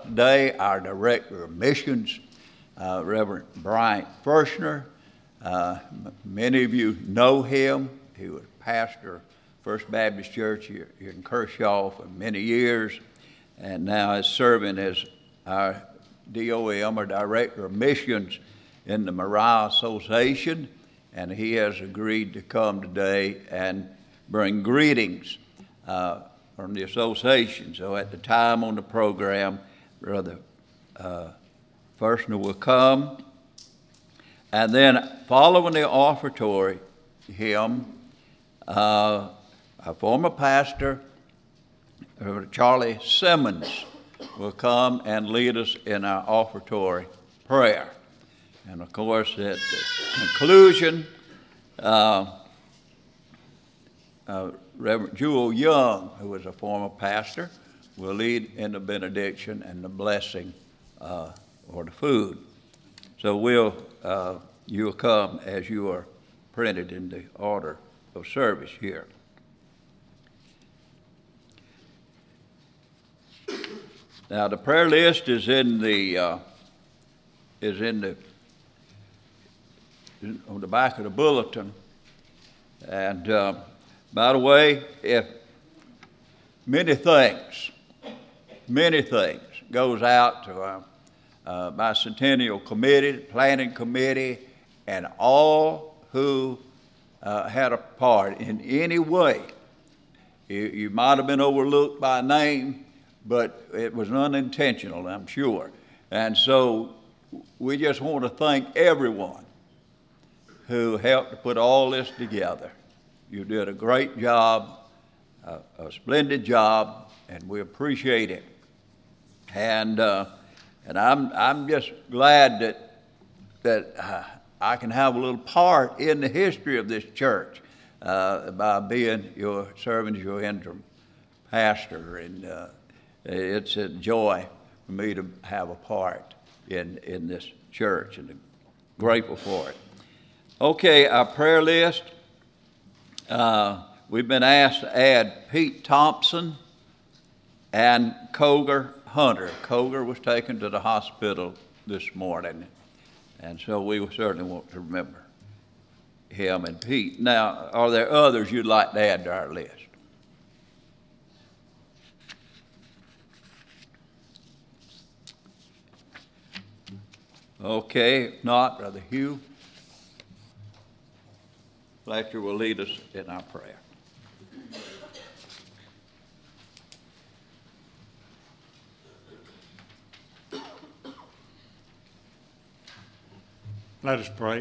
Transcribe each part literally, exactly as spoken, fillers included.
today our Director of Missions, uh, Reverend Bryant Fershner. Uh, many of you know him. He was pastor of First Baptist Church here, here in Kershaw for many years, and now is serving as our D O M, or Director of Missions, in the Moriah Association, and he has agreed to come today and bring greetings uh, from the association. So at the time on the program, Brother uh, Fershner will come, and then following the offertory hymn, uh, a former pastor, Reverend Charlie Simmons, will come and lead us in our offertory prayer. And of course, at the conclusion, uh, uh, Reverend Jewel Young, who is a former pastor, will lead in the benediction and the blessing uh, or the food. So we'll, uh, you'll come as you are printed in the order of service here. Now the prayer list is in the uh, is in the on the back of the bulletin. And uh, by the way, if many things, many things goes out to our uh, bicentennial committee, planning committee, and all who uh, had a part in any way. You, you might have been overlooked by name, but it was unintentional, I'm sure. And so we just want to thank everyone who helped to put all this together. You did a great job, a, a splendid job, and we appreciate it. And uh, and I'm I'm just glad that that uh, I can have a little part in the history of this church uh, by being your serving as your interim pastor, and uh, it's a joy for me to have a part in in this church, and I'm grateful for it. Okay, our prayer list. Uh, we've been asked to add Pete Thompson and Coger Hunter. Coger was taken to the hospital this morning, and so we certainly want to remember him and Pete. Now, are there others you'd like to add to our list? Okay, if not, Brother Hugh Fletcher will lead us in our prayer. Let us pray.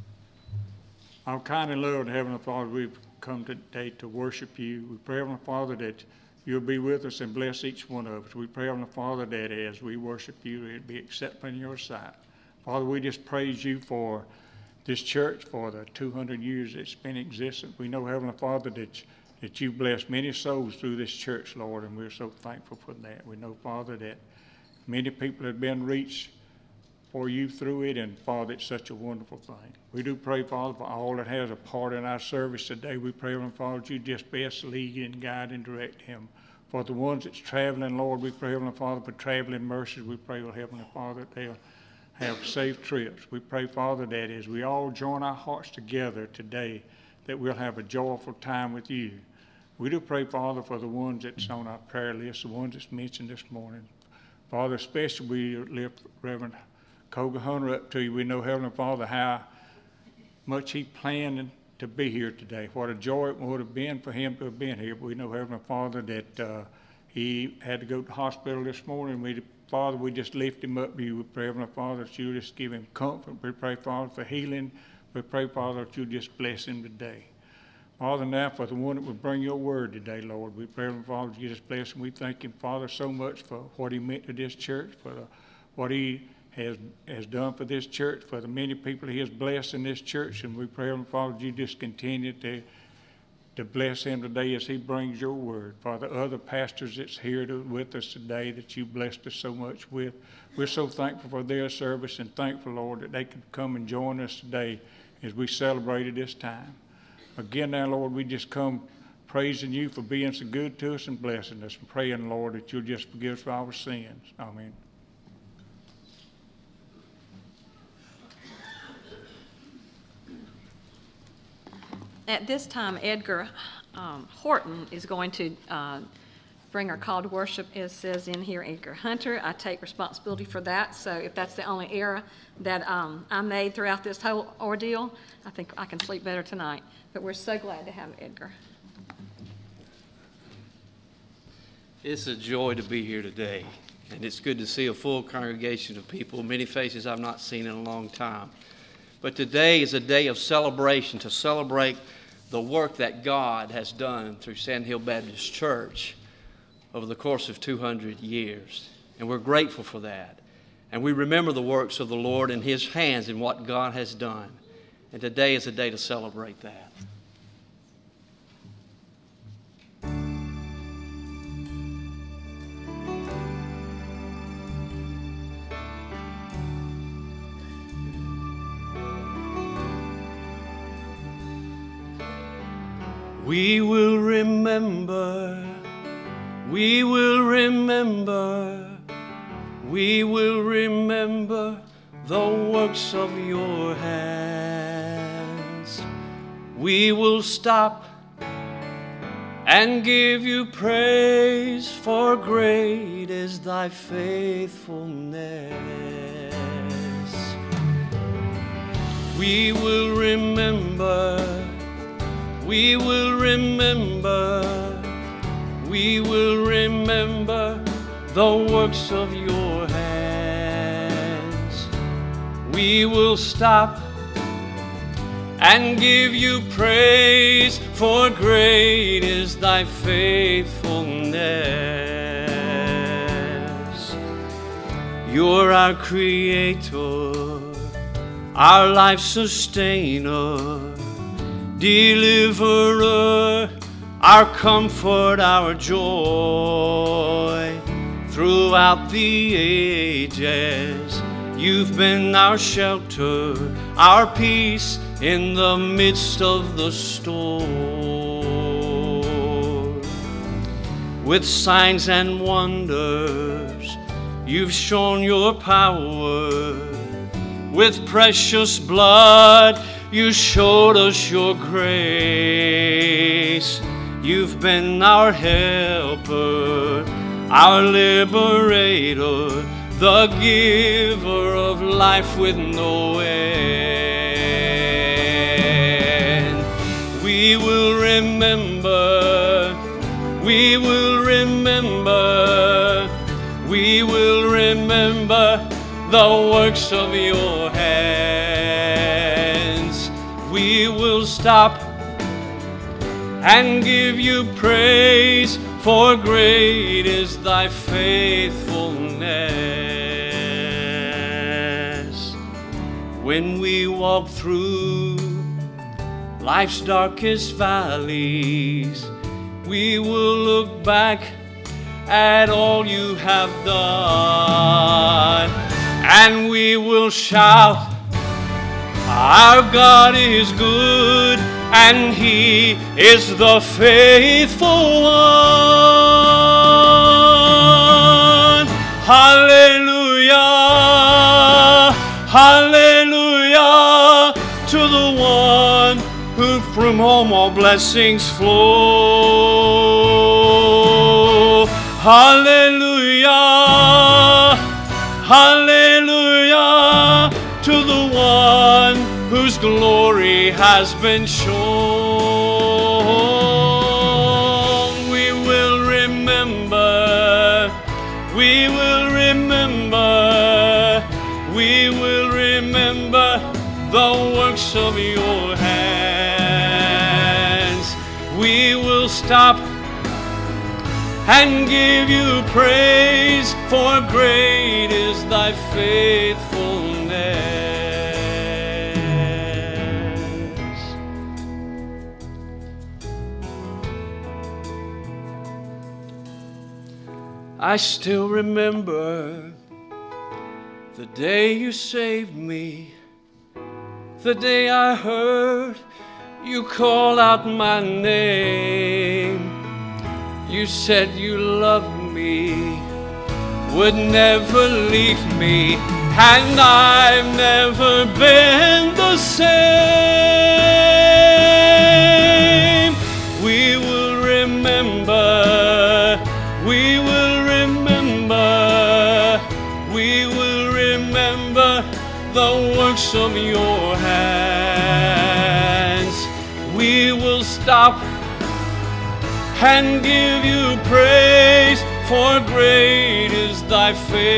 Our kind and loving Heavenly Father, we've come today to worship you. We pray, Heavenly Father, that you'll be with us and bless each one of us. We pray, Heavenly Father, that as we worship you, it'll be acceptable in your sight. Father, we just praise you for this church, for the two hundred years it's been existent. We know, Heavenly Father, that, that you blessed many souls through this church, Lord, and we're so thankful for that. We know, Father, that many people have been reached for you through it, and Father, it's such a wonderful thing. We do pray, Father, for all that has a part in our service today. We pray, Heavenly Father, that you just best lead and guide and direct him. For the ones that's traveling, Lord, we pray, Heavenly Father, for traveling mercies. We pray, Heavenly Father, that they'll have safe trips. We pray, Father, that as we all join our hearts together today, that we'll have a joyful time with you. We do pray, Father, for the ones that's on our prayer list, the ones that's mentioned this morning. Father, especially we lift Reverend Coger Hunter up to you. We know, Heavenly Father, how much he planned to be here today. What a joy it would have been for him to have been here. But we know, Heavenly Father, that uh, he had to go to the hospital this morning. We Father, we just lift him up to you. We pray, Heavenly Father, that you just give him comfort. We pray, Father, for healing. We pray, Father, that you just bless him today. Father, now for the one that will bring your word today, Lord, we pray, Heavenly Father, that you just bless him. We thank him, Father, so much for what he meant to this church, for the, what he has has done for this church, for the many people he has blessed in this church. And we pray, Heavenly Father, that you just continue to to bless him today as he brings your word. Father, other pastors that's here to, with us today that you blessed us so much with, we're so thankful for their service and thankful, Lord, that they could come and join us today as we celebrated this time. Again now, Lord, we just come praising you for being so good to us and blessing us, and praying, Lord, that you'll just forgive us for our sins. Amen. At this time, Edgar um, Horton is going to uh, bring our call to worship. It says in here, Edgar Hunter. I take responsibility for that. So if that's the only error that um, I made throughout this whole ordeal, I think I can sleep better tonight. But we're so glad to have Edgar. It's a joy to be here today, and it's good to see a full congregation of people, many faces I've not seen in a long time. But today is a day of celebration, to celebrate the work that God has done through Sand Hill Baptist Church over the course of two hundred years. And we're grateful for that. And we remember the works of the Lord and His hands in what God has done. And today is a day to celebrate that. We will remember, we will remember, we will remember the works of your hands. We will stop and give you praise, for great is thy faithfulness. We will remember, we will remember, we will remember the works of your hands. We will stop and give you praise, for great is thy faithfulness. You're our creator, our life sustainer, deliverer, our comfort, our joy. Throughout the ages, you've been our shelter, our peace in the midst of the storm. With signs and wonders, you've shown your power. With precious blood, you showed us your grace. You've been our helper, our liberator, the giver of life with no end. We will remember, we will remember, we will remember the works of your hands. We will stop and give you praise, for great is thy faithfulness. When we walk through life's darkest valleys, we will look back at all you have done, and we will shout, our God is good, and He is the faithful one. Hallelujah, hallelujah, to the one who from whom all blessings flow. Hallelujah, hallelujah, to the one whose glory has been shown. We will remember, we will remember, we will remember the works of your hands. We will stop and give you praise, for great is thy faithfulness. I still remember the day you saved me, the day I heard you call out my name. You said you loved me, would never leave me, and I've never been the same. the works of your hands. We will stop and give you praise, for great is thy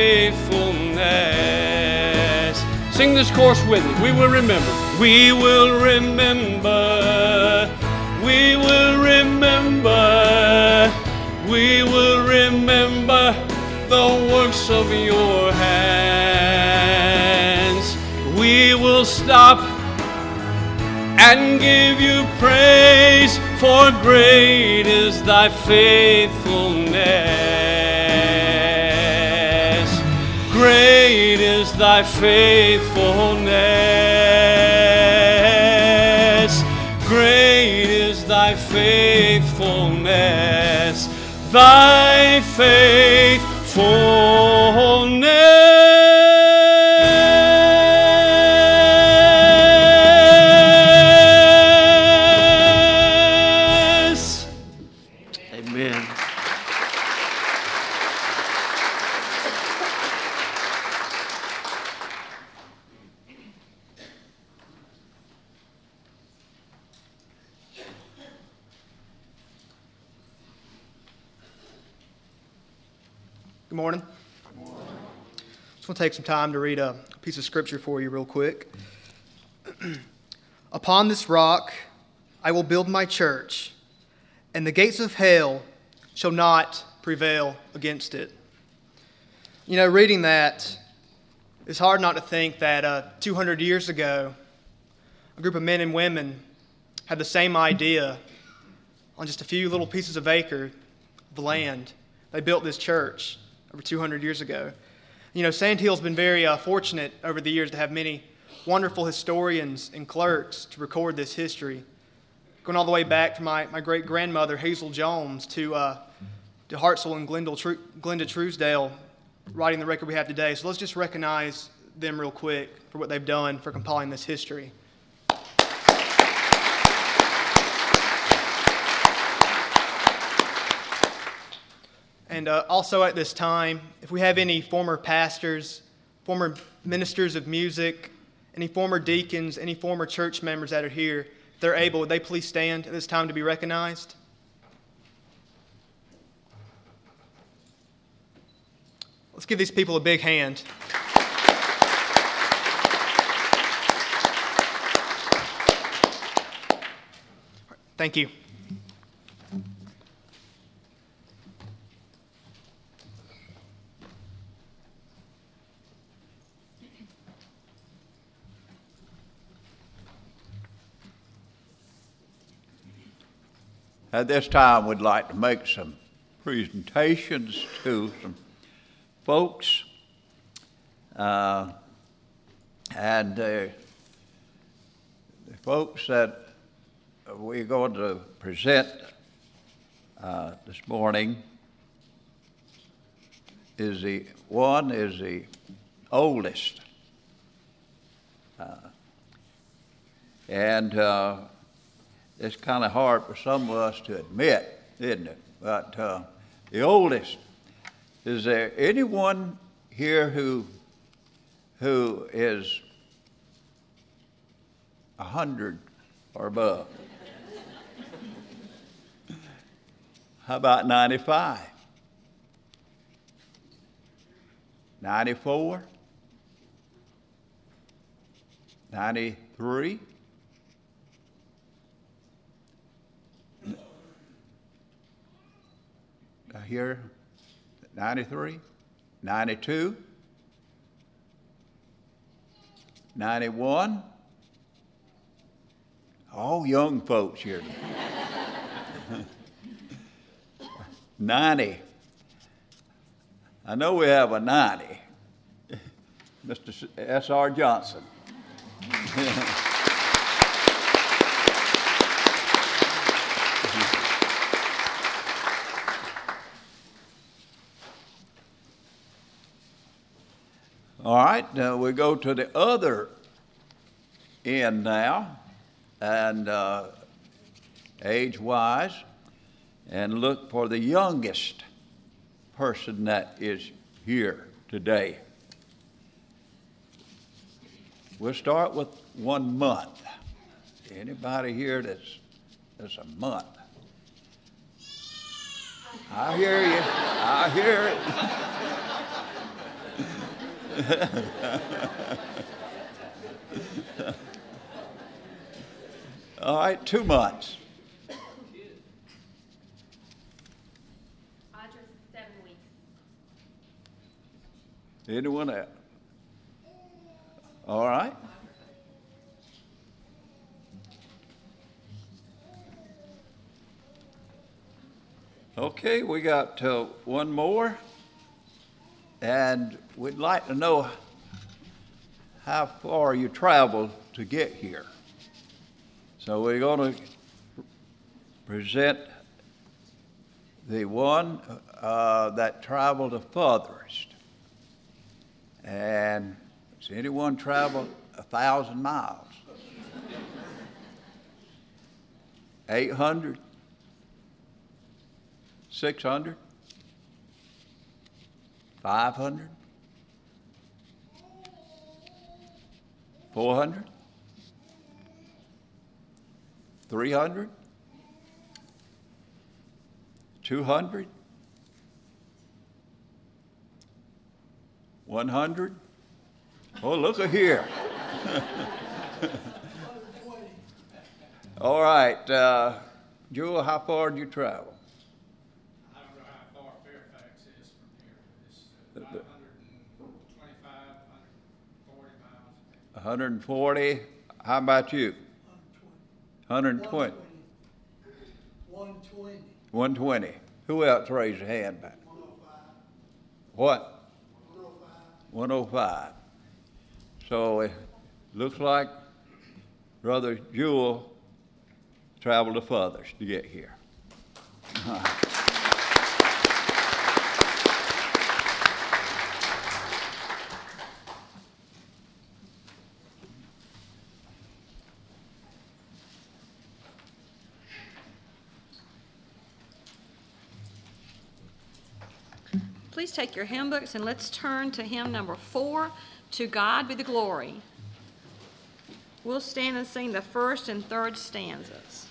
faithfulness. Sing this chorus with me. We will remember. We will remember. We will remember. We will remember the works of your hands. We will stop and give you praise, for great is thy faithfulness. Great is thy faithfulness. Great is thy faithfulness. Thy faithfulness. Amen. Good morning. Good morning. Just want to take some time to read a piece of scripture for you real quick. Upon this rock I will build my church, and the gates of hell shall not prevail against it. You know, reading that, it's hard not to think that uh, two hundred years ago, a group of men and women had the same idea on just a few little pieces of acre of land. They built this church over two hundred years ago. You know, Sandhill's been very uh, fortunate over the years to have many wonderful historians and clerks to record this history, going all the way back to my, my great-grandmother, Hazel Jones, to, uh, to Hartselle and Glenda, Tru- Glenda Truesdale, writing the record we have today. So let's just recognize them real quick for what they've done for compiling this history. And uh, also at this time, if we have any former pastors, former ministers of music, any former deacons, any former church members that are here, if they're able, would they please stand at this time to be recognized? Let's give these people a big hand. Thank you. At this time, we'd like to make some presentations to some folks. Uh, and uh, the folks that we're going to present uh, this morning is the one is the oldest. Uh, and uh, it's kind of hard for some of us to admit, isn't it? But uh, the oldest. Is there anyone here who who is a hundred or above? How about ninety-five? ninety-four? ninety-three? Here, ninety-three, ninety-two, ninety-one. All young folks here. ninety. I know we have a ninety. Mister S R Johnson. All right, uh, we go to the other end now, and uh, age-wise, and look for the youngest person that is here today. we'll start with one month. Anybody here that's, that's a month? I hear you. I hear it. All right, two months. Audra, seven weeks. Anyone else? All right. Okay, we got uh, one more, and we'd like to know how far you traveled to get here. So we're going to present the one uh, that traveled the furthest. And has anyone traveled a thousand miles? Eight hundred? Six hundred? Five hundred? Four hundred? Three hundred? Two hundred? One hundred? Oh, look at here. All right, uh, Jewel, how far did you travel? I don't know how far Fairfax is from here, but it's about one hundred twenty-five, one hundred forty miles. one hundred forty. How about you? one hundred twenty. one twenty. one twenty. Who else raised a hand back? one oh five. What? one oh five. one oh five. So it looks like Brother Jewel traveled the furthest to get here. Please take your hymn books and let's turn to hymn number four, To God Be the Glory. We'll stand and sing the first and third stanzas.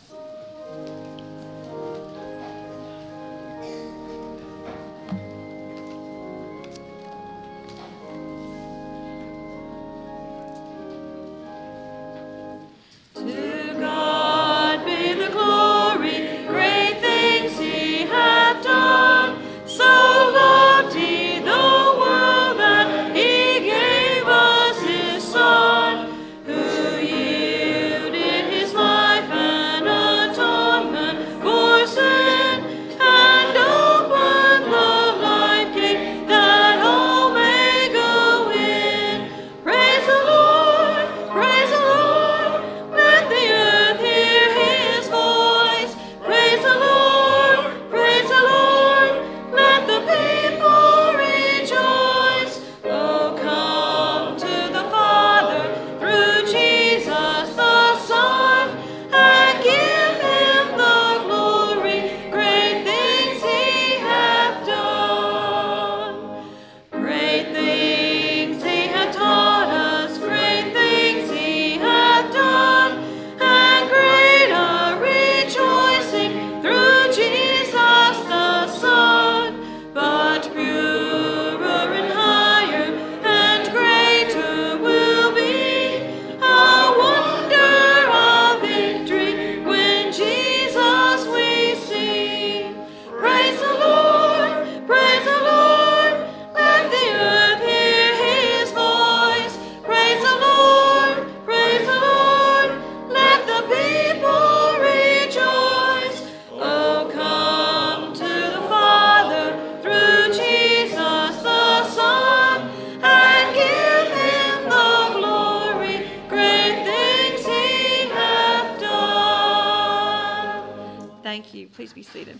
Please be seated.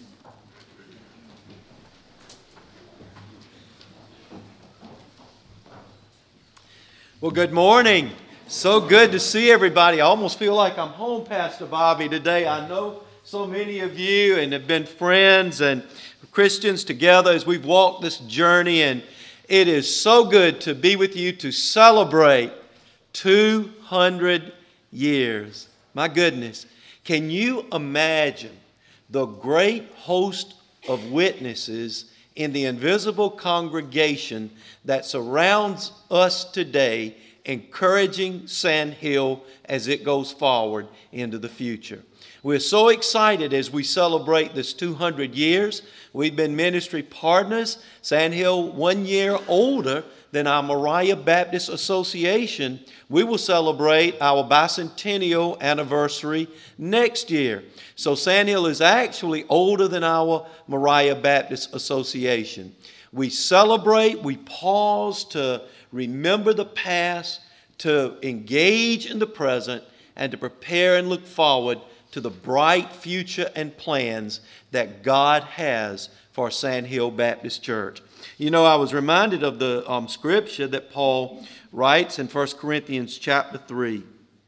Well, good morning. So good to see everybody. I almost feel like I'm home, Pastor Bobby, today. I know so many of you and have been friends and Christians together as we've walked this journey, and it is so good to be with you to celebrate two hundred years. My goodness. Can you imagine the great host of witnesses in the invisible congregation that surrounds us today, encouraging Sand Hill as it goes forward into the future? We're so excited as we celebrate this two hundred years. We've been ministry partners. Sand Hill, one year older than our Moriah Baptist Association. We will celebrate our bicentennial anniversary next year. So Sand Hill is actually older than our Moriah Baptist Association. We celebrate, we pause to remember the past, to engage in the present, and to prepare and look forward to the bright future and plans that God has for Sand Hill Baptist Church. You know, I was reminded of the um, scripture that Paul writes in First Corinthians chapter three.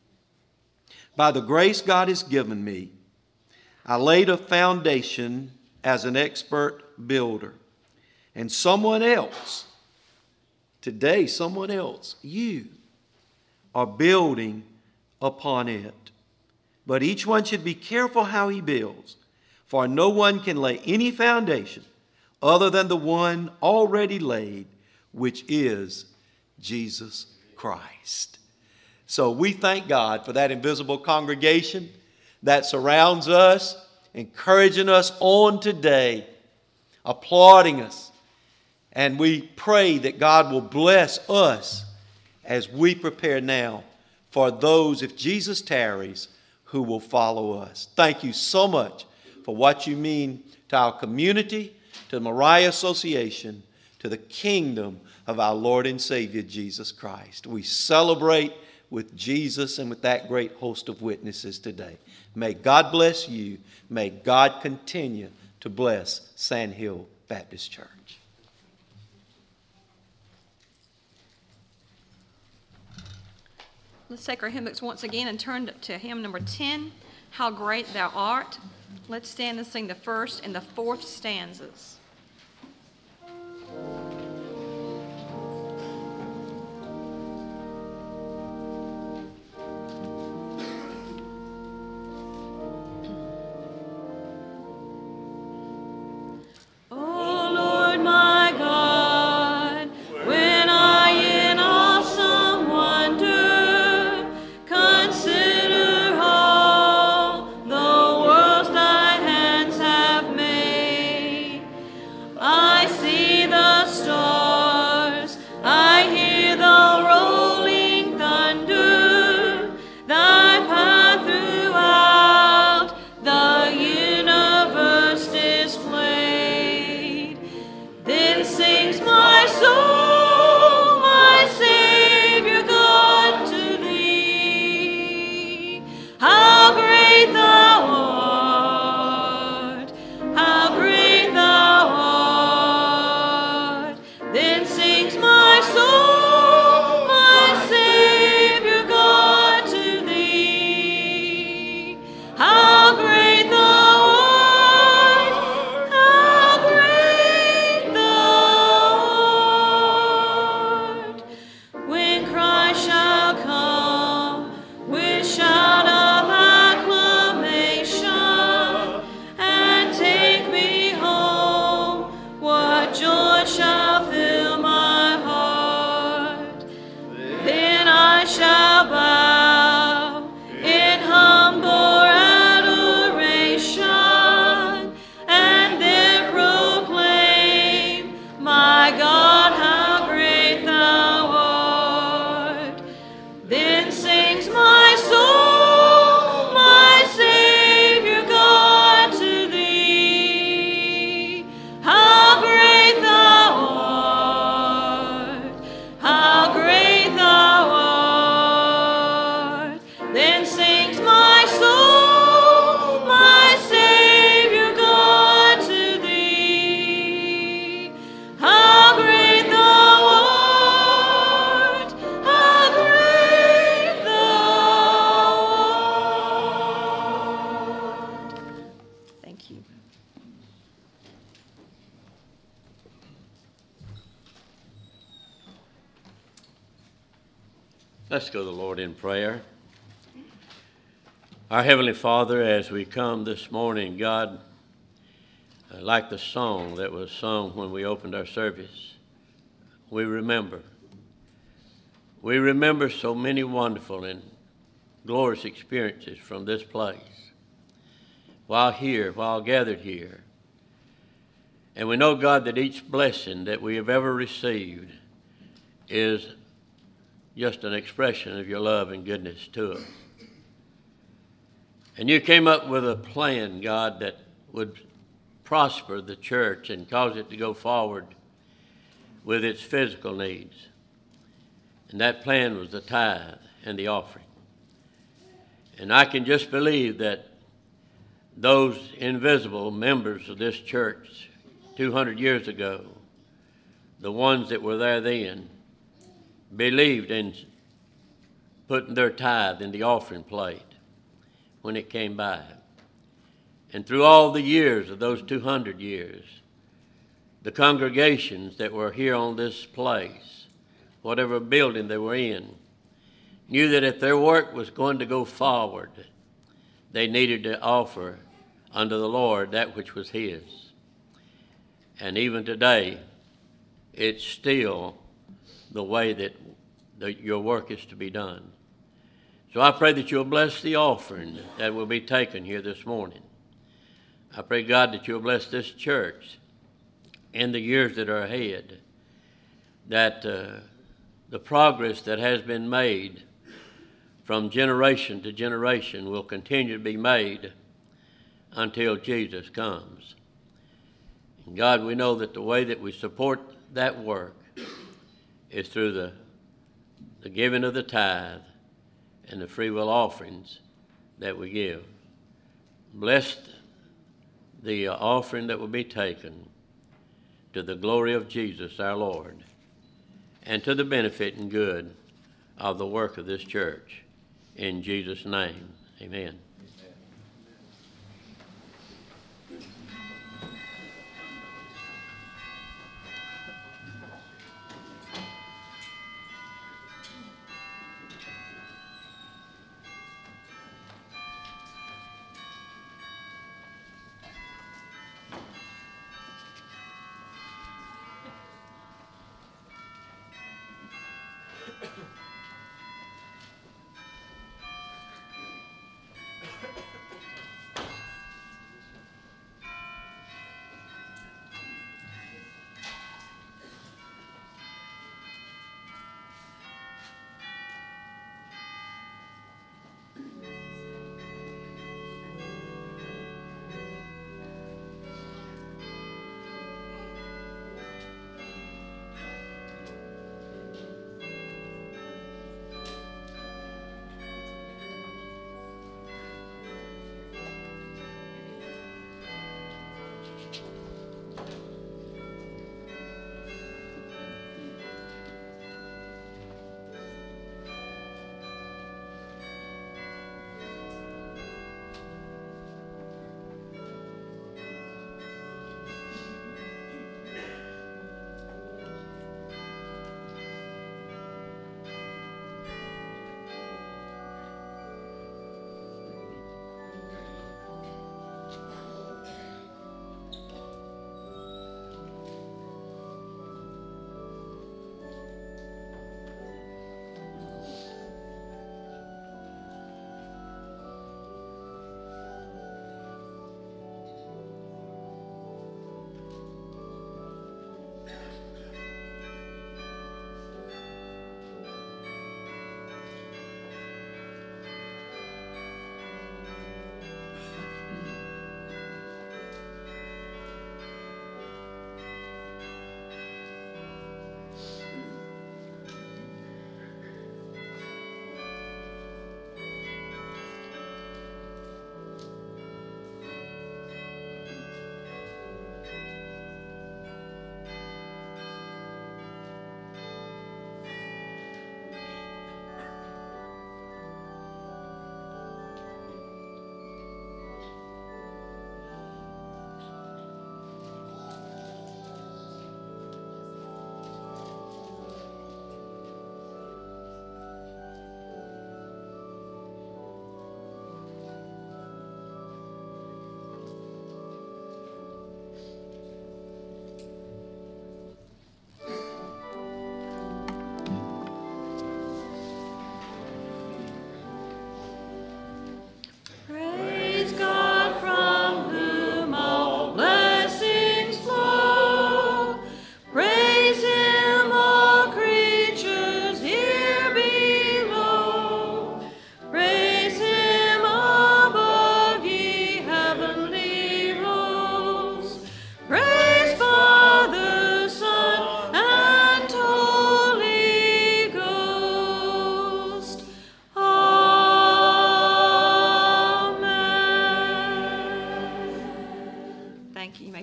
By the grace God has given me, I laid a foundation as an expert builder. And someone else, today someone else, you, are building upon it. But each one should be careful how he builds, for no one can lay any foundation other than the one already laid, which is Jesus Christ. So we thank God for that invisible congregation that surrounds us, encouraging us on today, applauding us. And we pray that God will bless us as we prepare now for those, if Jesus tarries, who will follow us. Thank you so much for what you mean to our community, to the Moriah Association, to the kingdom of our Lord and Savior, Jesus Christ. We celebrate with Jesus and with that great host of witnesses today. May God bless you. May God continue to bless Sand Hill Baptist Church. Let's take our hymn books once again and turn to hymn number ten, How Great Thou Art. Let's stand and sing the first and the fourth stanzas. Let's go to the Lord in prayer. Our Heavenly Father, as we come this morning, God, uh, like the song that was sung when we opened our service, we remember. We remember so many wonderful and glorious experiences from this place while here, while gathered here. And we know, God, that each blessing that we have ever received is just an expression of your love and goodness to us. And you came up with a plan, God, that would prosper the church and cause it to go forward with its physical needs. And that plan was the tithe and the offering. And I can just believe that those invisible members of this church two hundred years ago, the ones that were there then, believed in putting their tithe in the offering plate when it came by. And through all the years of those two hundred years, the congregations that were here on this place, whatever building they were in, knew that if their work was going to go forward, they needed to offer unto the Lord that which was his. And even today, it's still the way that the, your work is to be done. So I pray that you'll bless the offering that will be taken here this morning. I pray, God, that you'll bless this church in the years that are ahead, that uh, the progress that has been made from generation to generation will continue to be made until Jesus comes. And God, we know that the way that we support that work is through the, the giving of the tithe and the free will offerings that we give. Bless the uh, offering that will be taken to the glory of Jesus our Lord and to the benefit and good of the work of this church. In Jesus' name, amen.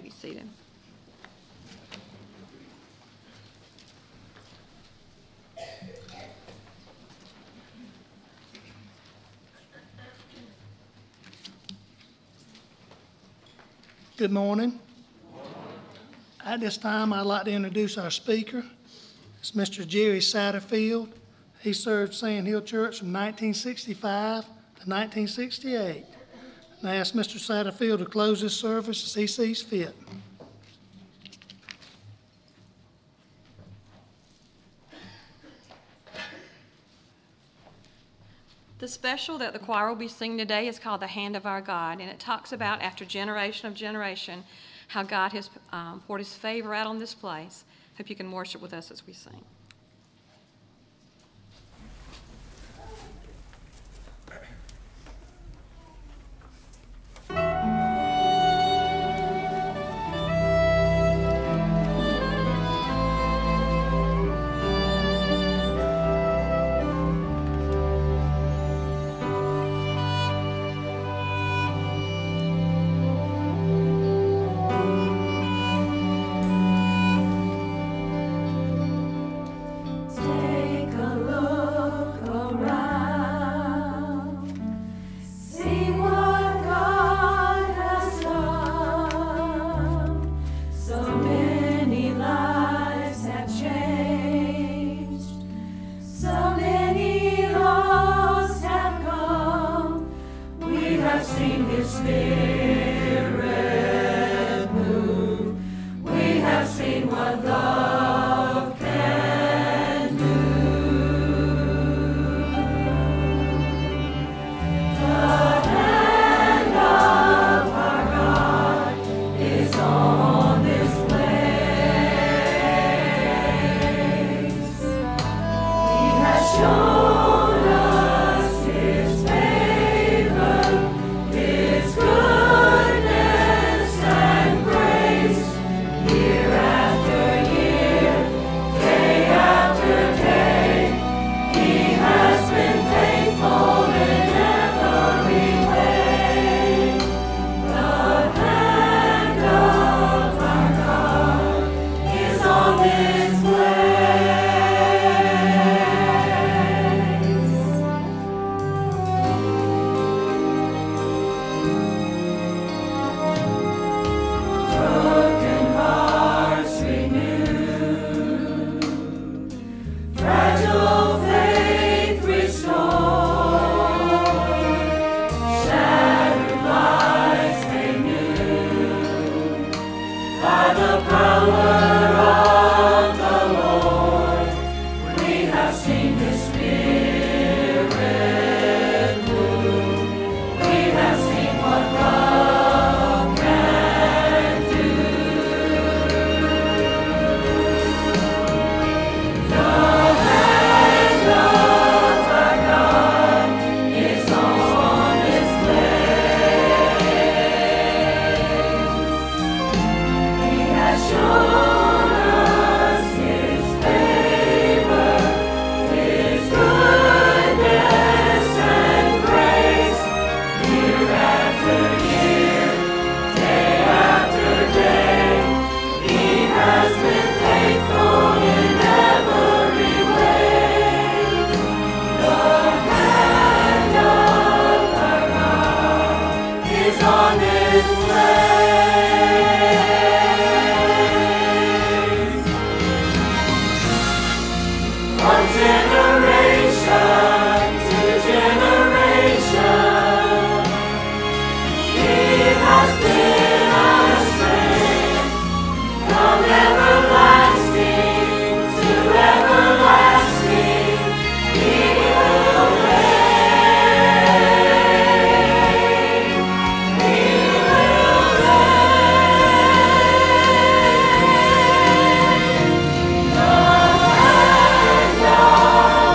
be seated. Good morning. At this time, I'd like to introduce our speaker. It's Mister Jerry Satterfield. He served Sand Hill Church from nineteen sixty-five to nineteen sixty-eight. And I ask Mister Satterfield to close this service as he sees fit. The special that the choir will be singing today is called The Hand of Our God, and it talks about, after generation of generation, how God has um, poured his favor out on this place. Hope you can worship with us as we sing. The hand of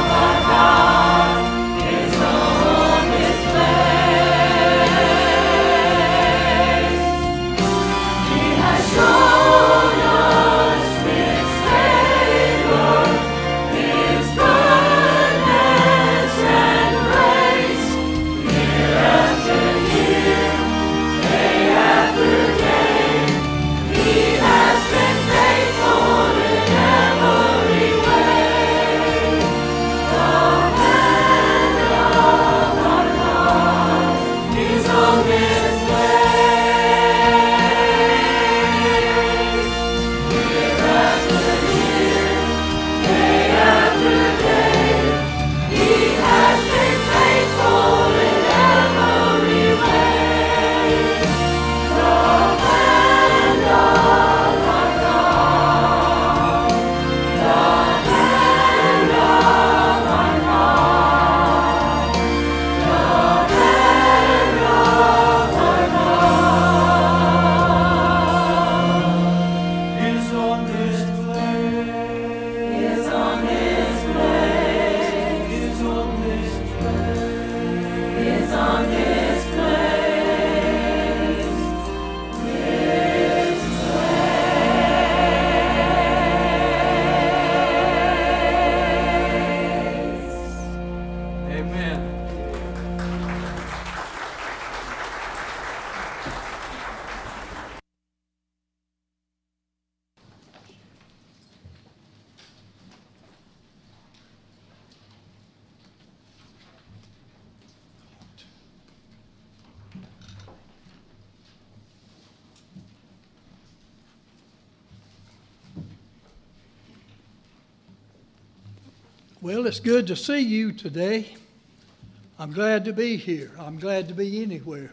Well, it's good to see you today. I'm glad to be here. I'm glad to be anywhere.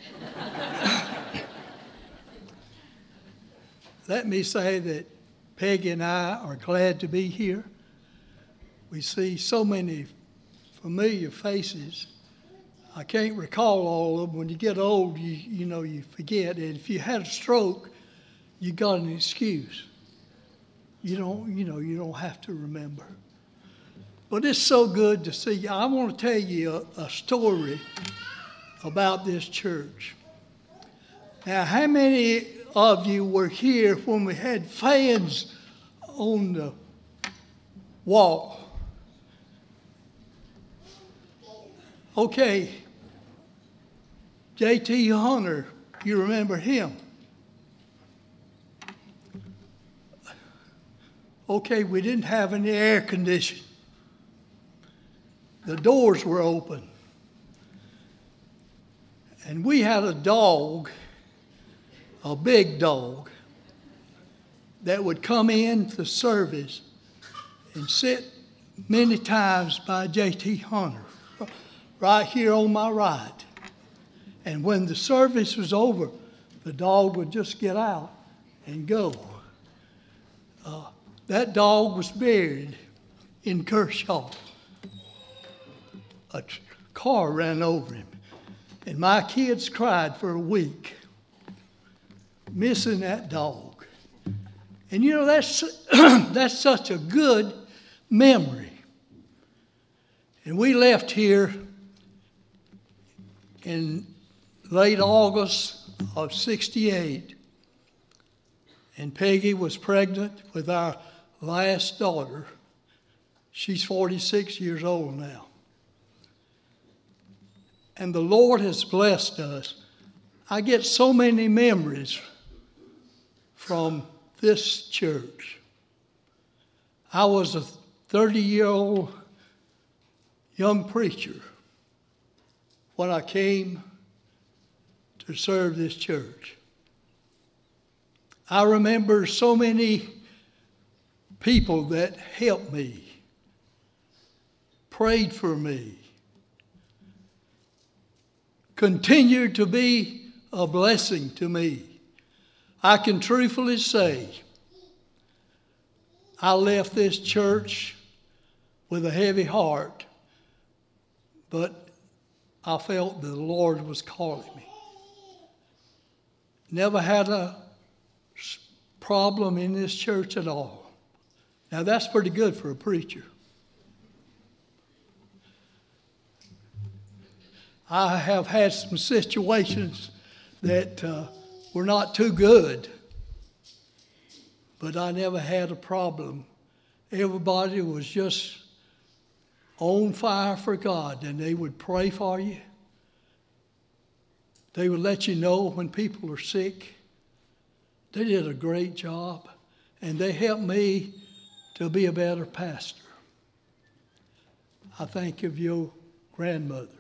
Let me say that Peggy and I are glad to be here. We see so many familiar faces. I can't recall all of them. When you get old, you, you know, you forget. And if you had a stroke, you got an excuse. You don't, you know, you don't have to remember. But it's so good to see you. I want to tell you a, a story about this church. Now, how many of you were here when we had fans on the wall? Okay, J T Hunter, you remember him? Okay, we didn't have any air conditioning. The doors were open. And we had a dog, a big dog, that would come into service and sit many times by J T Hunter, right here on my right. And when the service was over, the dog would just get out and go. Uh, that dog was buried in Kershaw. A tr- car ran over him. And my kids cried for a week, missing that dog. And you know, that's, that's such a good memory. And we left here in late August of sixty-eight, and Peggy was pregnant with our last daughter. She's forty-six years old now. And the Lord has blessed us. I get so many memories from this church. I was a thirty-year-old young preacher when I came to serve this church. I remember so many people that helped me, prayed for me, continued to be a blessing to me. I can truthfully say I left this church with a heavy heart, but I felt the Lord was calling me. Never had a problem in this church at all. Now that's pretty good for a preacher. I have had some situations that uh, were not too good, but I never had a problem. Everybody was just on fire for God, and they would pray for you. They would let you know when people are sick. They did a great job, and they helped me to be a better pastor. I think of your grandmother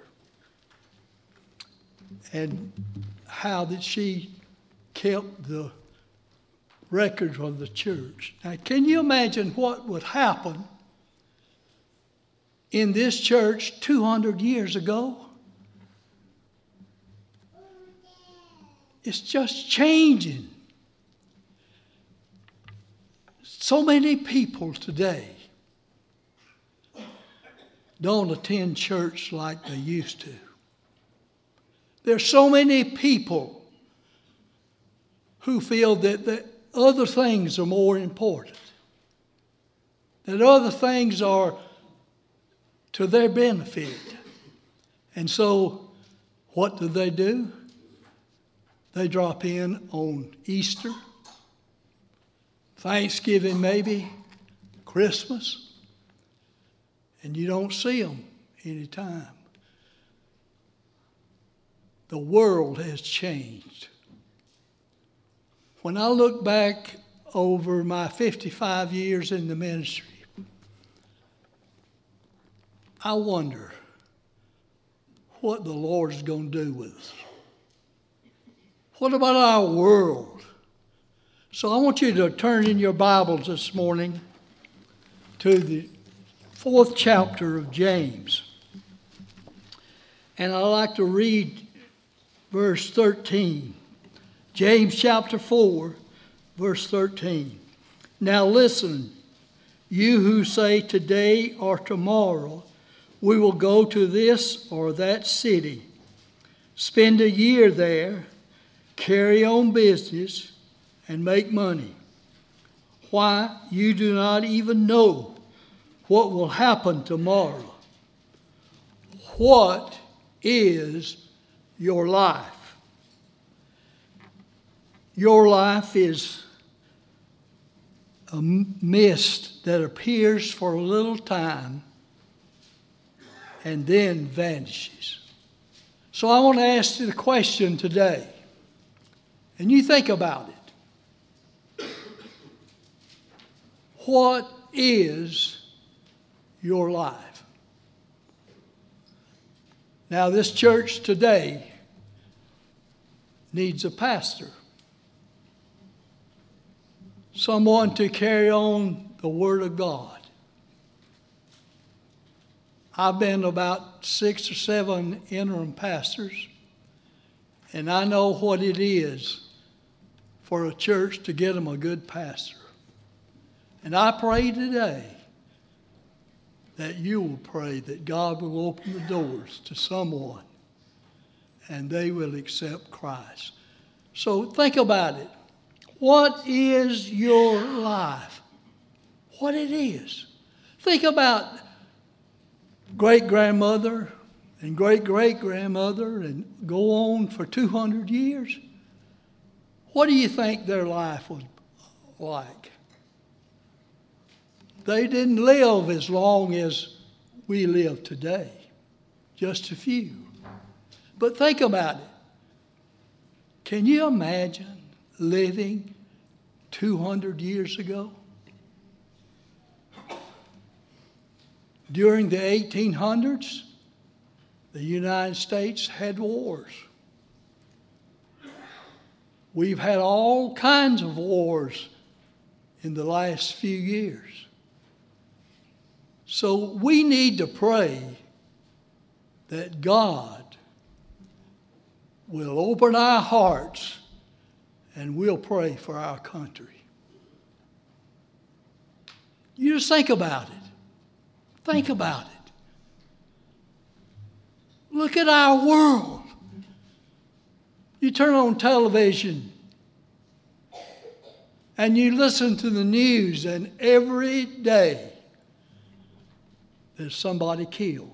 and how that she kept the records of the church. Now, can you imagine what would happen in this church two hundred years ago? It's just changing. So many people today don't attend church like they used to. There's so many people who feel that the other things are more important, that other things are to their benefit. And so what do they do? They drop in on Easter, Thanksgiving maybe, Christmas, and you don't see them anytime. The world has changed. When I look back over my fifty-five years in the ministry, I wonder what the Lord's going to do with us. What about our world? So I want you to turn in your Bibles this morning to the fourth chapter of James. And I'd like to read verse thirteen. James chapter four, verse thirteen. Now listen, you who say today or tomorrow, we will go to this or that city, spend a year there, carry on business, and make money. Why, you do not even know what will happen tomorrow. What is your life? Your life is a mist that appears for a little time and then vanishes. So I want to ask you the question today, and you think about it. What is your life? Now, this church today needs a pastor, someone to carry on the Word of God. I've been about six or seven interim pastors, and I know what it is for a church to get them a good pastor. And I pray today that you will pray that God will open the doors to someone and they will accept Christ. So think about it. What is your life? What it is. Think about great-grandmother and great-great-grandmother and go on for two hundred years. What do you think their life was like? They didn't live as long as we live today, just a few. But think about it. Can you imagine living two hundred years ago? During the eighteen hundreds, the United States had wars. We've had all kinds of wars in the last few years. So we need to pray that God will open our hearts and we'll pray for our country. You just think about it. Think about it. Look at our world. You turn on television and you listen to the news, and every day there's somebody killed.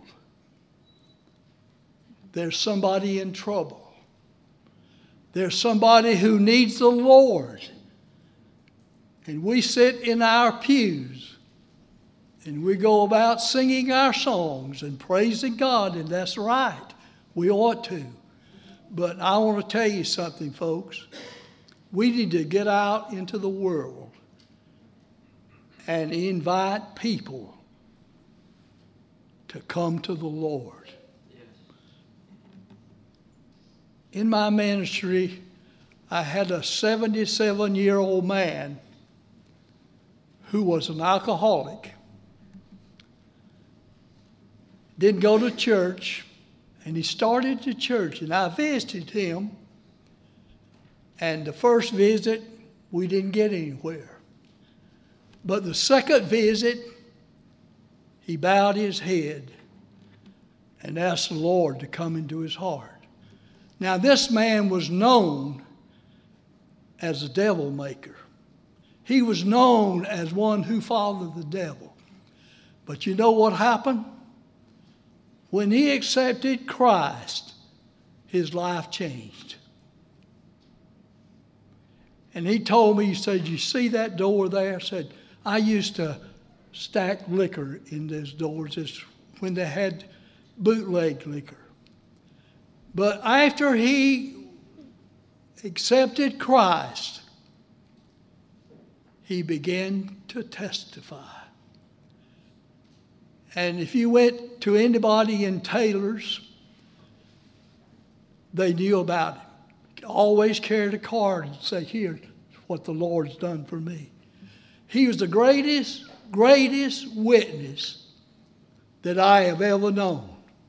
There's somebody in trouble. There's somebody who needs the Lord. And we sit in our pews and we go about singing our songs and praising God, and that's right. We ought to. But I want to tell you something, folks. We need to get out into the world and invite people to come to the Lord. In my ministry, I had a seventy-seven-year-old man who was an alcoholic. Didn't go to church, and he started the church, and I visited him. And the first visit, we didn't get anywhere. But the second visit, he bowed his head and asked the Lord to come into his heart. Now, this man was known as a devil maker. He was known as one who followed the devil. But you know what happened? When he accepted Christ, his life changed. And he told me, he said, you see that door there? I said, I used to stack liquor in those doors when they had bootleg liquor. But after he accepted Christ, he began to testify. And if you went to anybody in Taylor's, they knew about it. Always carried a card and say, here's what the Lord's done for me. He was the greatest, greatest witness that I have ever known.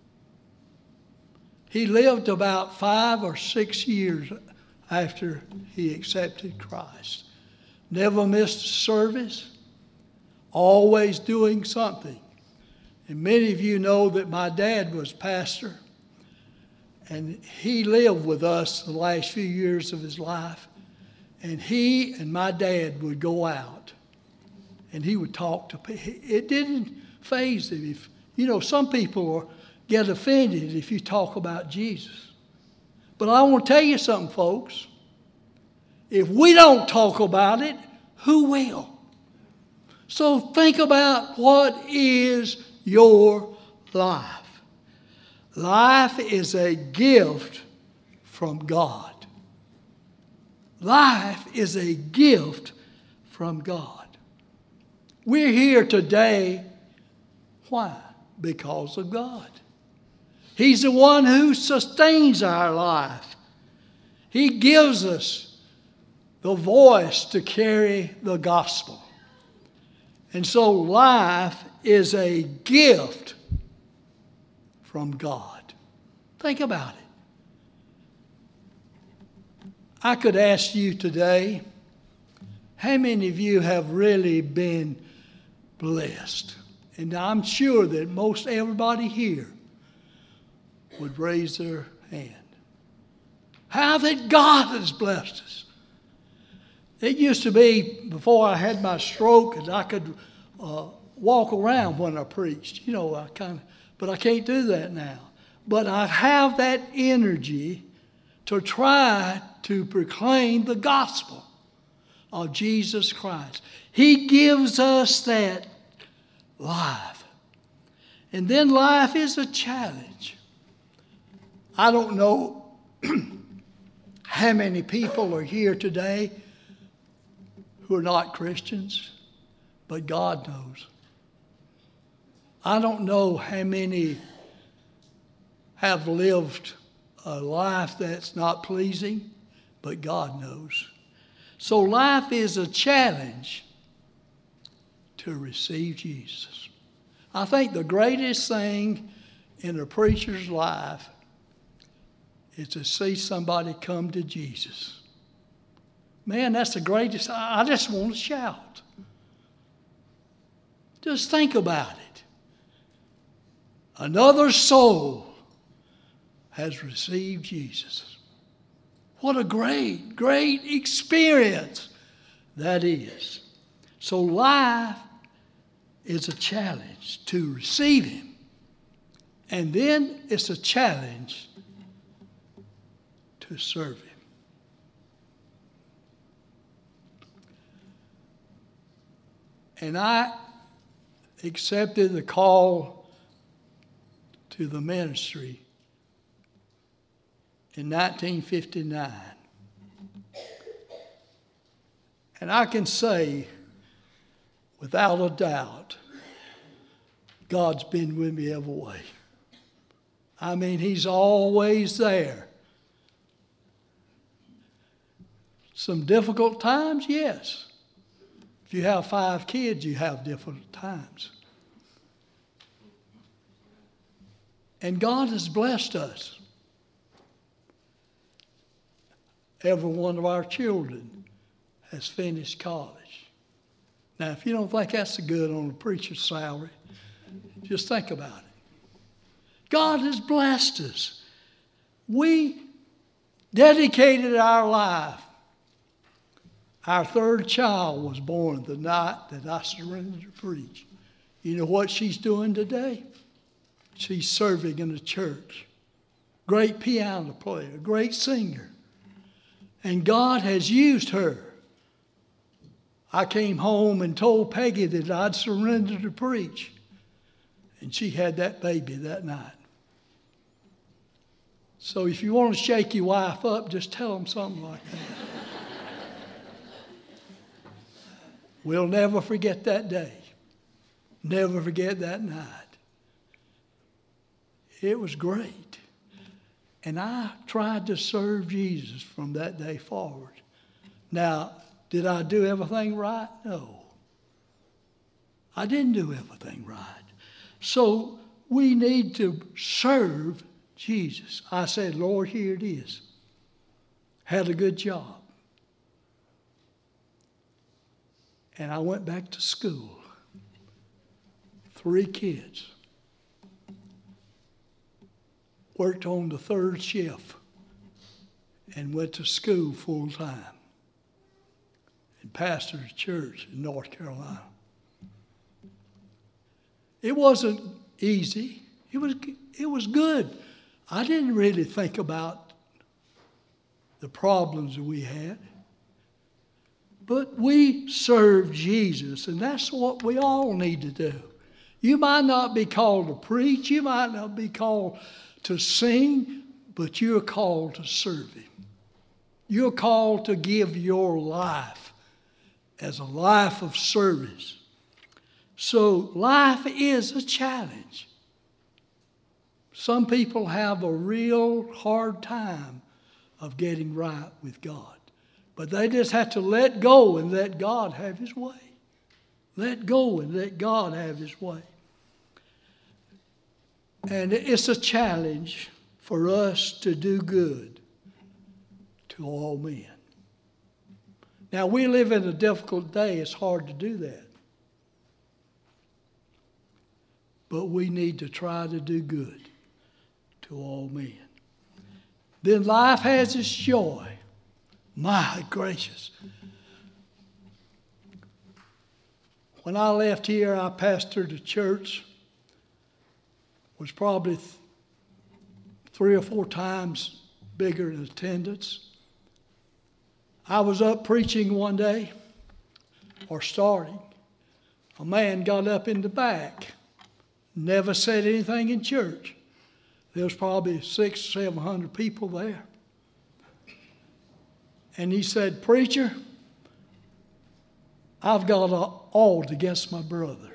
He lived about five or six years after he accepted Christ. Never missed a service, always doing something. And many of you know that my dad was pastor, and he lived with us the last few years of his life. And he and my dad would go out, and he would talk to people. It didn't faze him. If, you know, some people are, get offended if you talk about Jesus. But I want to tell you something, folks. If we don't talk about it, who will? So think about what is your life. Life is a gift from God. Life is a gift from God. We're here today. Why? Because of God. He's the one who sustains our life. He gives us the voice to carry the gospel. And so life is a gift from God. Think about it. I could ask you today, how many of you have really been blessed? And I'm sure that most everybody here would raise their hand. How that God has blessed us. It used to be, before I had my stroke, and I could uh, walk around when I preached. You know, I kind of, but I can't do that now. But I have that energy to try to proclaim the gospel of Jesus Christ. He gives us that life. And then life is a challenge. I don't know how many people are here today who are not Christians, but God knows. I don't know how many have lived a life that's not pleasing, but God knows. So life is a challenge to receive Jesus. I think the greatest thing in a preacher's life is to see somebody come to Jesus. Man, that's the greatest. I just want to shout. Just think about it. Another soul has received Jesus. What a great, great experience that is. So life is a challenge to receive Him. And then it's a challenge to serve Him. And I accepted the call to the ministry in nineteen fifty-nine. And I can say, without a doubt, God's been with me every way. I mean, He's always there. Some difficult times, yes. If you have five kids, you have difficult times. And God has blessed us. Every one of our children has finished college. Now, if you don't think that's good on a preacher's salary, just think about it. God has blessed us. We dedicated our life. Our third child was born the night that I surrendered to preach. You know what she's doing today? She's serving in the church. Great piano player, great singer. And God has used her. I came home and told Peggy that I'd surrendered to preach. And she had that baby that night. So if you want to shake your wife up, just tell them something like that. We'll never forget that day. Never forget that night. It was great. And I tried to serve Jesus from that day forward. Now, did I do everything right? No. I didn't do everything right. So we need to serve Jesus. I said, Lord, here it is. Had a good job. And I went back to school. Three kids. Worked on the third shift and went to school full time. And pastored a church in North Carolina. It wasn't easy. It was, it was good. I didn't really think about the problems that we had. But we serve Jesus, and that's what we all need to do. You might not be called to preach, you might not be called to sing, but you're called to serve Him. You're called to give your life as a life of service. So life is a challenge. Some people have a real hard time of getting right with God. But they just have to let go and let God have His way. Let go and let God have His way. And it's a challenge for us to do good to all men. Now, we live in a difficult day. It's hard to do that. But we need to try to do good to all men. Then life has its joy. My gracious. When I left here, I pastored a church. Was probably th- three or four times bigger in attendance. I was up preaching one day, or starting. A man got up in the back, never said anything in church. There was probably six, seven hundred people there. And he said, "Preacher, I've got an alt against my brother."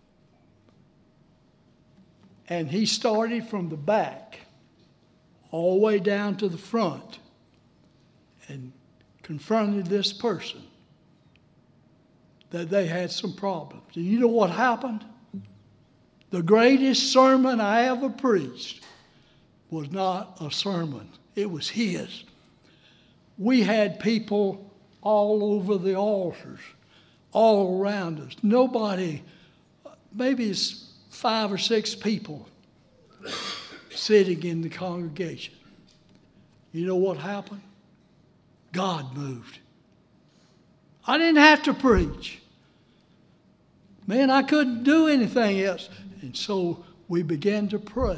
And he started from the back all the way down to the front and confronted this person that they had some problems. And you know what happened? The greatest sermon I ever preached was not a sermon. It was his. We had people all over the altars, all around us. Nobody, maybe it's five or six people sitting in the congregation. You know what happened? God moved. I didn't have to preach. Man, I couldn't do anything else. And so we began to pray.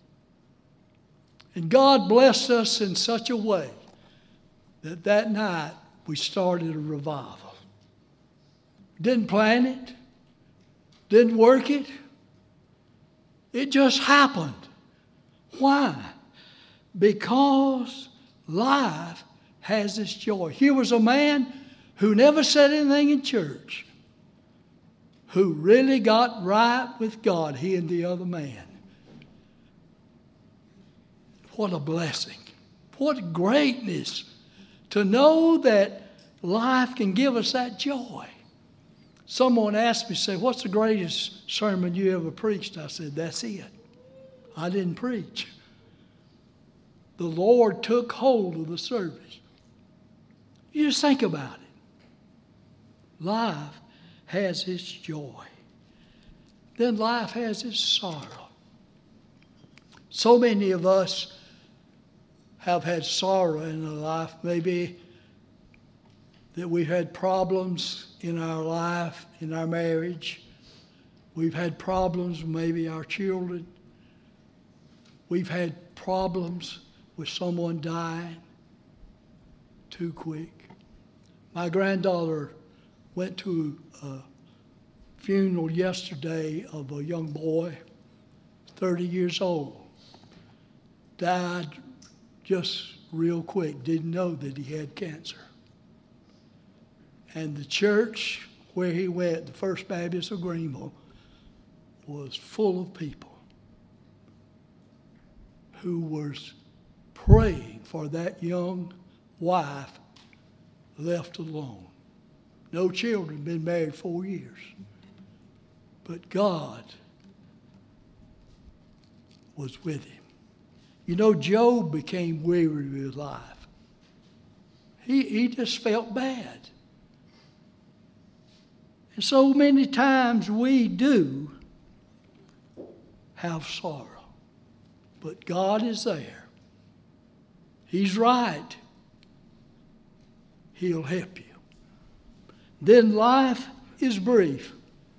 And God blessed us in such a way that that night we started a revival. Didn't plan it. Didn't work it. It just happened. Why? Because life has its joy. Here was a man who never said anything in church, who really got right with God, he and the other man. What a blessing. What greatness to know that life can give us that joy. Someone asked me, say, "What's the greatest sermon you ever preached?" I said, "That's it. I didn't preach. The Lord took hold of the service." You just think about it. Life has its joy. Then life has its sorrow. So many of us have had sorrow in our life. Maybe that we've had problems in our life, in our marriage. We've had problems with maybe our children. We've had problems with someone dying too quick. My granddaughter went to a funeral yesterday of a young boy, thirty years old. Died just real quick, didn't know that he had cancer. And the church where he went, the First Baptist of Greenville, was full of people who was praying for that young wife left alone. No children, been married four years. But God was with him. You know, Job became weary with life. He, he just felt bad. And so many times we do have sorrow. But God is there. He's right. He'll help you. Then life is brief.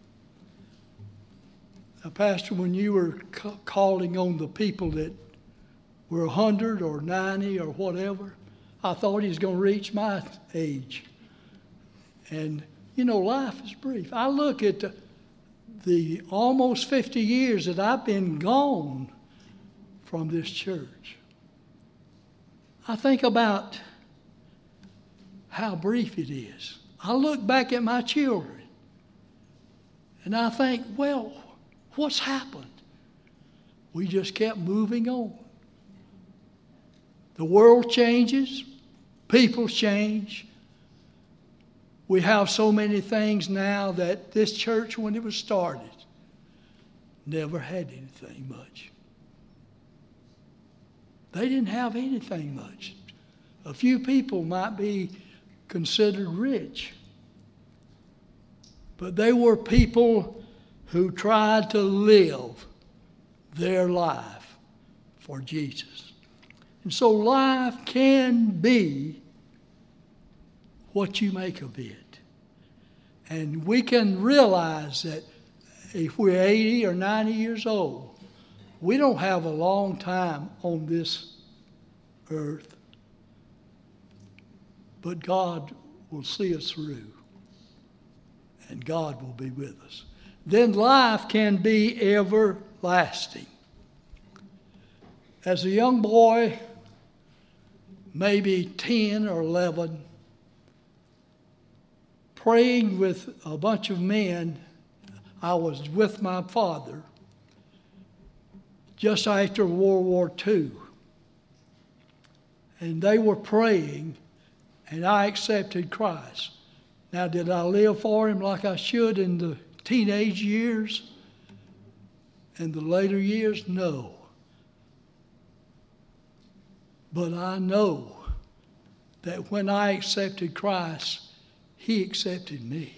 Now, Pastor, when you were ca- calling on the people that were one hundred or ninety or whatever, I thought he was going to reach my age. And, you know, life is brief. I look at the, the almost fifty years that I've been gone from this church. I think about how brief it is. I look back at my children and I think, well, what's happened? We just kept moving on. The world changes, people change. We have so many things now that this church, when it was started, never had anything much. They didn't have anything much. A few people might be considered rich, but they were people who tried to live their life for Jesus. And so life can be what you make of it. And we can realize that if we're eighty or ninety years old, we don't have a long time on this earth, but God will see us through, and God will be with us. Then life can be everlasting. As a young boy, maybe ten or eleven, praying with a bunch of men, I was with my father just after World War Two. And they were praying, and I accepted Christ. Now, did I live for him like I should in the teenage years and the later years? No. But I know that when I accepted Christ, he accepted me.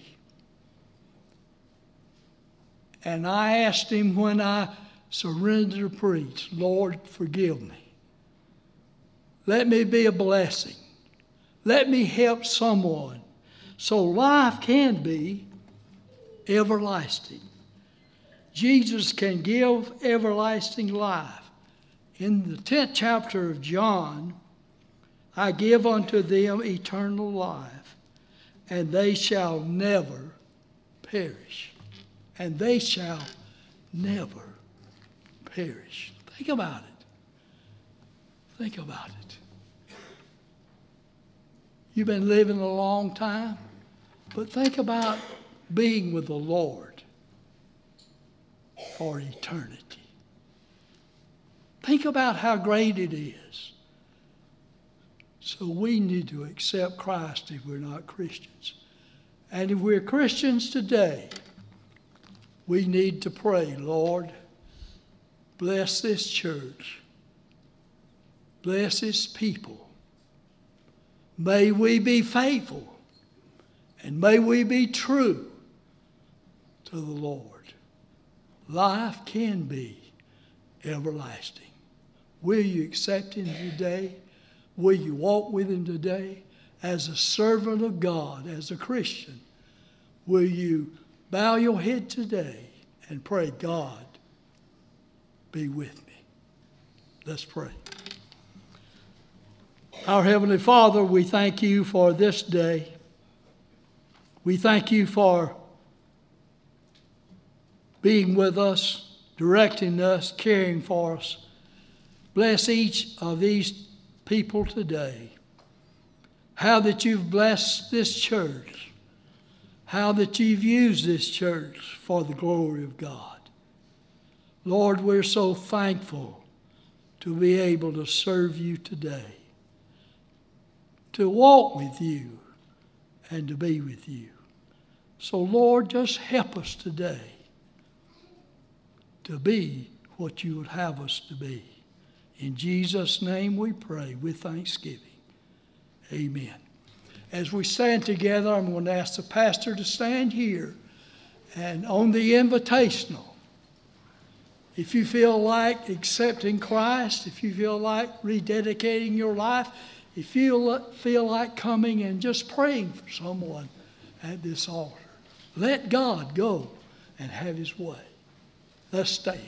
And I asked him when I surrendered to preach, Lord, forgive me. Let me be a blessing. Let me help someone. So life can be everlasting. Jesus can give everlasting life. In the tenth chapter of John, I give unto them eternal life, and they shall never perish. And they shall never perish. Think about it. Think about it. You've been living a long time, but think about being with the Lord for eternity. Think about how great it is. So we need to accept Christ if we're not Christians. And if we're Christians today, we need to pray, Lord, bless this church. Bless its people. May we be faithful, and may we be true to the Lord. Life can be everlasting. Will you accept him today? Will you walk with him today? As a servant of God, as a Christian, will you bow your head today and pray, God, be with me? Let's pray. Our Heavenly Father, we thank you for this day. We thank you for being with us, directing us, caring for us. Bless each of these people today. How that you've blessed this church. How that you've used this church for the glory of God. Lord, we're so thankful to be able to serve you today, to walk with you and to be with you. So, Lord, just help us today to be what you would have us to be. In Jesus' name we pray with thanksgiving. Amen. As we stand together, I'm going to ask the pastor to stand here. And on the invitational, if you feel like accepting Christ, if you feel like rededicating your life, if you feel like coming and just praying for someone at this altar, let God go and have his way. Let's stand.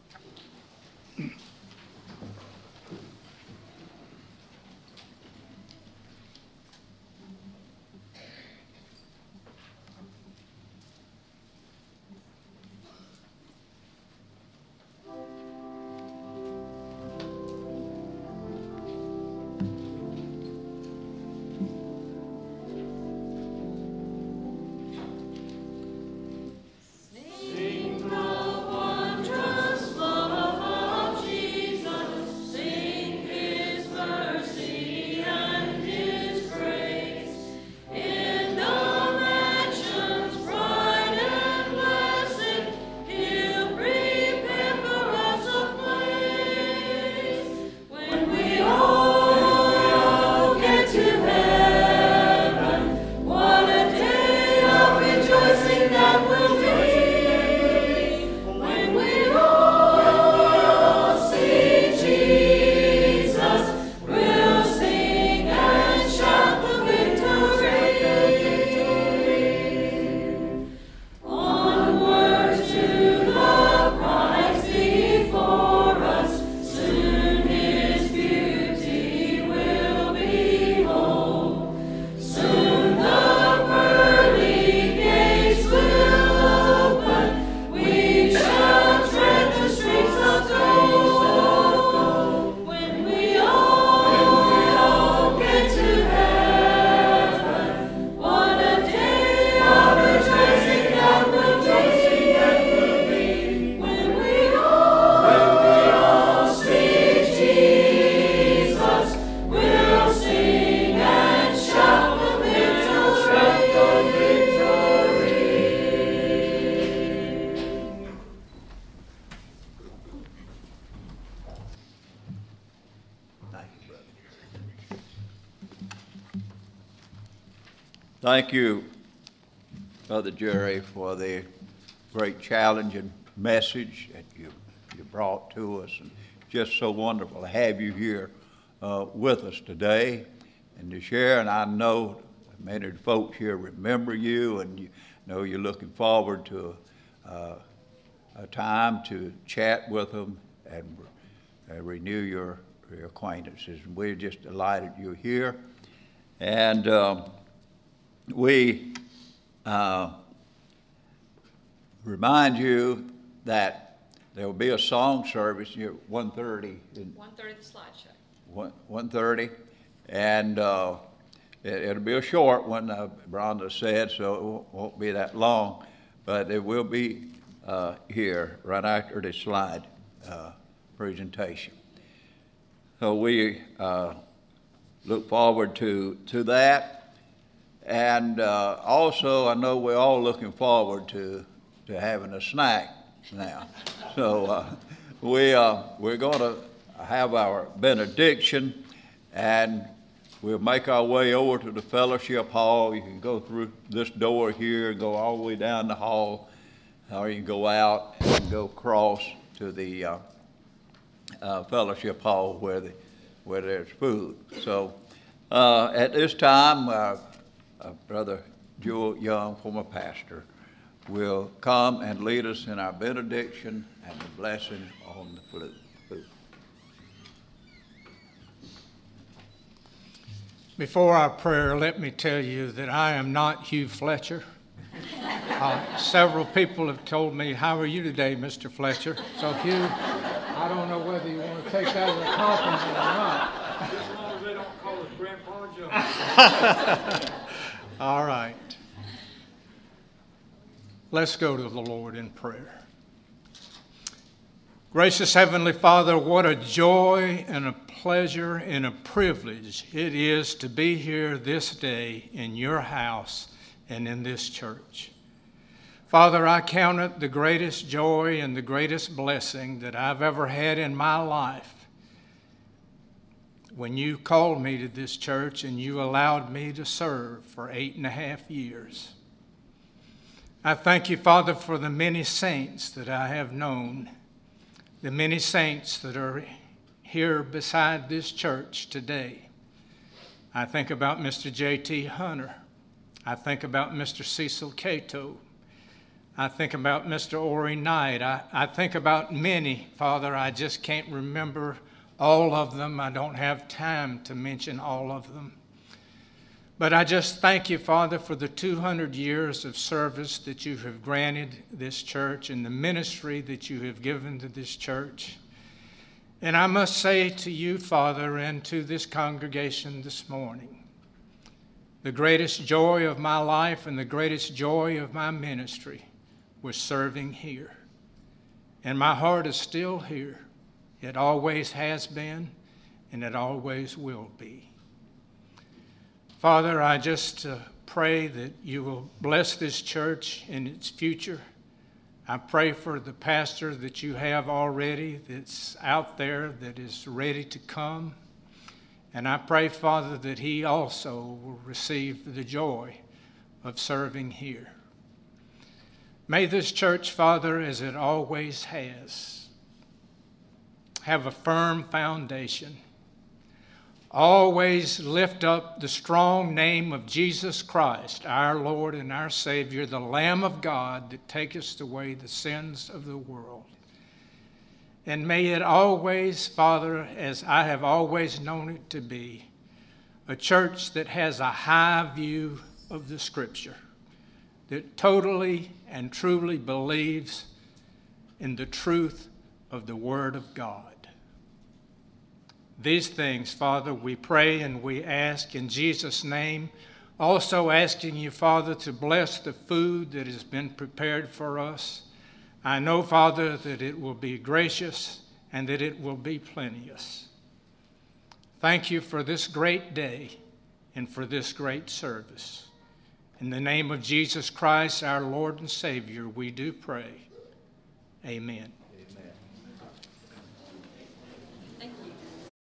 Thank you, Brother Jerry, for the great challenging message that you, you brought to us. And just so wonderful to have you here uh, with us today and to share. And I know many of the folks here remember you, and you know you're looking forward to uh, a time to chat with them and uh, renew your, your acquaintances. And we're just delighted you're here. And um, we uh, remind you that there will be a song service here at one thirty. one thirty the slideshow. one thirty, and uh, it, it'll be a short one, uh, Rhonda said, so it won't, won't be that long, but it will be uh, here right after the slide uh, presentation. So we uh, look forward to, to that. And uh, also, I know we're all looking forward to, to having a snack now. So uh, we, uh, we're going to have our benediction, and we'll make our way over to the fellowship hall. You can go through this door here, go all the way down the hall, or you can go out and go across to the uh, uh, fellowship hall where, the, where there's food. So uh, at this time, uh, Uh, Brother Jewel Young, former pastor, will come and lead us in our benediction and the blessing on the food. Before our prayer, let me tell you that I am not Hugh Fletcher. Uh, several people have told me, "How are you today, Mister Fletcher?" So, Hugh, I don't know whether you want to take that as a compliment or not. As long as they don't call us Grandpa Joe. All right. Let's go to the Lord in prayer. Gracious Heavenly Father, what a joy and a pleasure and a privilege it is to be here this day in your house and in this church. Father, I count it the greatest joy and the greatest blessing that I've ever had in my life when you called me to this church and you allowed me to serve for eight and a half years. I thank you, Father, for the many saints that I have known, the many saints that are here beside this church today. I think about Mister J T Hunter. I think about Mister Cecil Cato. I think about Mister Ori Knight. I, I think about many, Father. I just can't remember all of them. I don't have time to mention all of them. But I just thank you, Father, for the two hundred years of service that you have granted this church and the ministry that you have given to this church. And I must say to you, Father, and to this congregation this morning, the greatest joy of my life and the greatest joy of my ministry was serving here. And my heart is still here. It always has been, and it always will be. Father, I just uh, pray that you will bless this church in its future. I pray for the pastor that you have already that's out there that is ready to come. And I pray, Father, that he also will receive the joy of serving here. May this church, Father, as it always has, have a firm foundation. Always lift up the strong name of Jesus Christ, our Lord and our Savior, the Lamb of God that taketh away the sins of the world. And may it always, Father, as I have always known it to be, a church that has a high view of the Scripture, that totally and truly believes in the truth of the Word of God. These things, Father, we pray and we ask in Jesus' name, also asking you, Father, to bless the food that has been prepared for us. I know, Father, that it will be gracious and that it will be plenteous. Thank you for this great day and for this great service. In the name of Jesus Christ, our Lord and Savior, we do pray. Amen.